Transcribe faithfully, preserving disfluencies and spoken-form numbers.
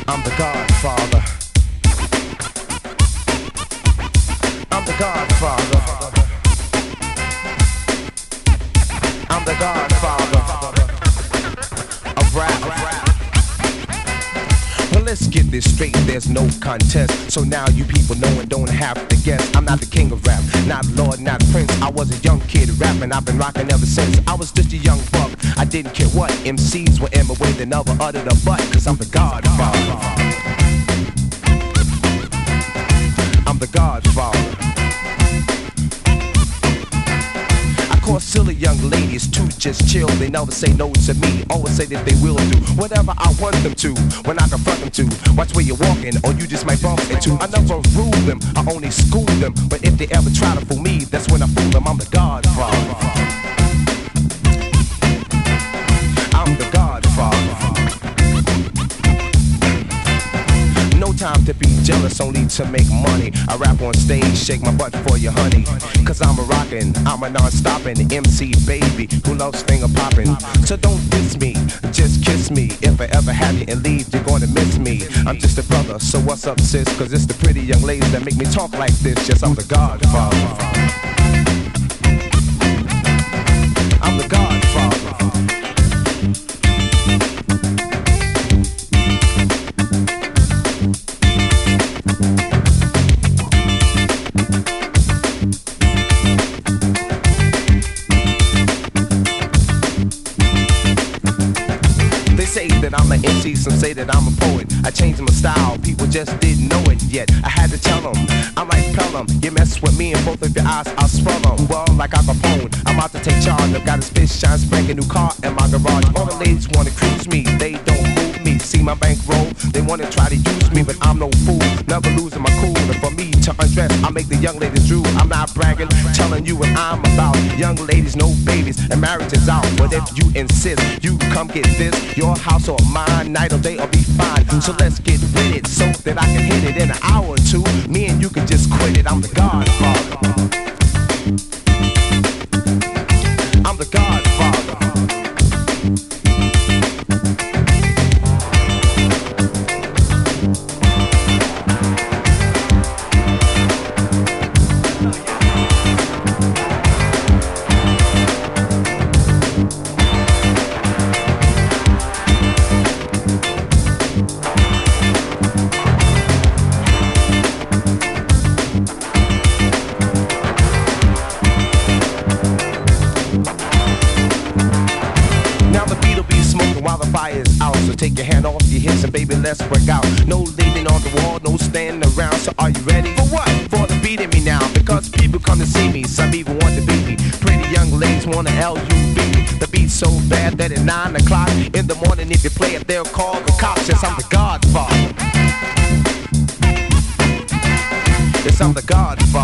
I'm the Godfather. I'm the Godfather. I'm the Godfather of rap. Well, let's get this straight, there's no contest. So now you people know and don't have to guess. I'm not the king of rap, not Lord, not Prince. I was a young kid rapping, I've been rocking ever since. I was just a young buck, I didn't care what M Cs were in my way, they never uttered a butt. Cause I'm the Godfather. I'm the Godfather. Cause silly young ladies to just chill. They never say no to me, always say that they will do whatever I want them to, when I confront them to. Watch where you're walking, or you just might bump into. I never rule them, I only school them. But if they ever try to fool me, that's when I fool them. I'm the Godfather. I'm the Godfather. No time to be jealous, only to make money. I rap on stage, shake my butt for you, honey. Cause I'm a rockin', I'm a non-stoppin' M C baby who loves finger poppin'. So don't diss me, just kiss me. If I ever have you and leave, you're gonna miss me. I'm just a brother, so what's up, sis? Cause it's the pretty young ladies that make me talk like this. Yes, I'm the Godfather. I'm the Godfather. That I'm an M C, some say that I'm a poet. I changed my style, people just didn't know it yet. I had to tell them, I'm like Pelham. You mess with me and both of your eyes, I'll swell them. Well, like Al Capone, I'm about to take charge. I've got a spit shine, spanking new car in my garage. All the ladies wanna cruise me, they don't move me. See my bankroll, they wanna try to use me, but I'm no fool, never losing my cool. And for me to undress, I make the young ladies drool. I'm not bragging, telling you what I'm about. Young ladies, no babies, and marriage is out. But if you insist, you come get this. Your house or mine, night or day, or be fine. So let's get with it, so that I can hit it in an hour or two. Me and you can just quit it. I'm the Godfather. I'm the Godfather. Take your hand off your hips and baby, let's break out. No leaning on the wall, no standing around. So are you ready? For what? For the beating me now. Because people come to see me, some even want to beat me. Pretty young ladies want to L U B. The beat's so bad that at nine o'clock in the morning, if you play it, they'll call the cops. Yes, I'm the Godfather. Yes, I'm the Godfather.